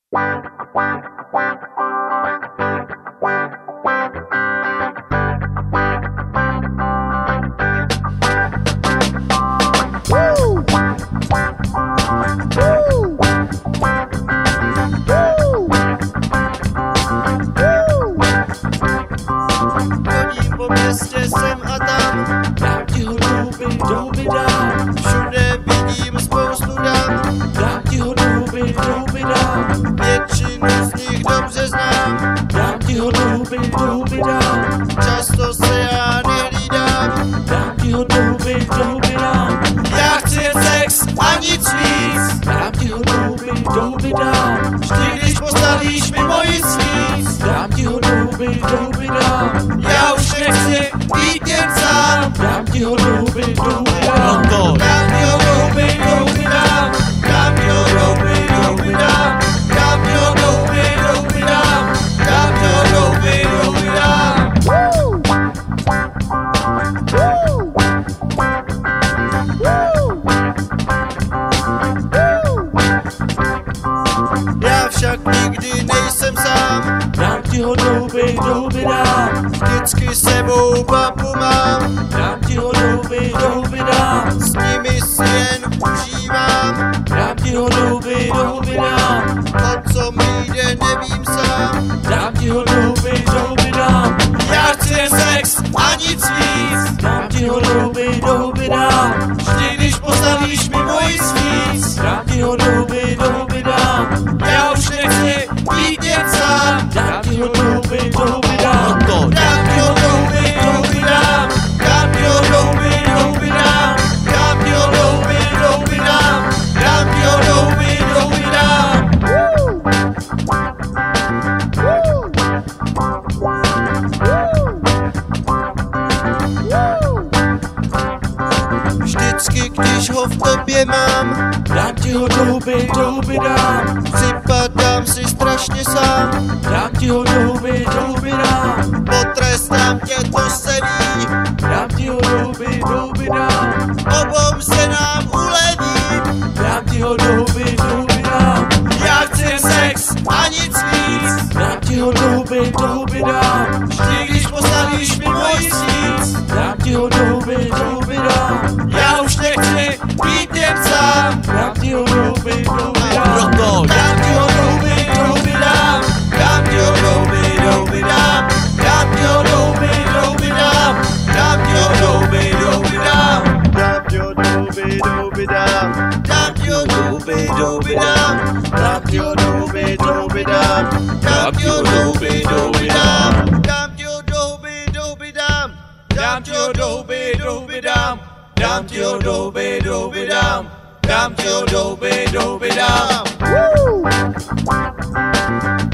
Chodím po městě sem a tam, dám ti ho douby dám. Všude vidím spoustu dam, dám ti ho douby dám. Většinu z nich dobře znám, dám ti ho douby dám. Často se já nehlídám, dám ti ho douby dám. Já chci jen sex a nic víc, dám ti ho douby dám. Vždy když postavíš mi moji svíc, dám ti ho douby dám. Já už nechci být jen sám, dám ti ho douby dám. Dám ti ho douby dám. Dám ti ho douby dám. Dám ti ho douby dám. Dám ti ho douby dám. Já však nikdy nejsem sám, dám ti ho douby dám. Vždycky sebou babu mám, dám ti ho douby dám. S nimi si jen užívám, dám ti ho douby dám. O co mi jde nevím sám, dám ti ho douby dám. Já chci jen sex a nic víc, dám ti ho douby dám. Vždy když postavíš mi moji svíc, dám ti ho douby dám. Já už nechci být jen sám, dám ti ho douby dám. Dám ti ho douby dám. Dám ti ho douby dám. Dám ti ho douby dám. Dám ti ho douby dám. Vždycky, když ho v tobě mám, dám ti ho douby dám. Připadám si strašně sám, dám ti ho douby dám. Potrestám tě, to se ví, dám ti ho douby dám. Obou se nám uleví, dám ti ho douby dám. Já chci jen sex a nic víc, dám ti ho douby dám. Vždy, když postavíš mi moji svíc, dám ti ho douby dám. Já už nechci být jen sám, dám ti ho douby dám. Dám ti ho douby dám. Dám ti ho douby dám. Dám ti ho douby dám. Dám ti ho douby dám. Dám ti ho douby dám. Dám ti ho douby dám. Dám ti ho douby dám. Dám ti ho douby dám. Dám ti ho douby dám. Dám ti ho douby dám. Dám ti ho douby dám. Dám ti ho douby dám.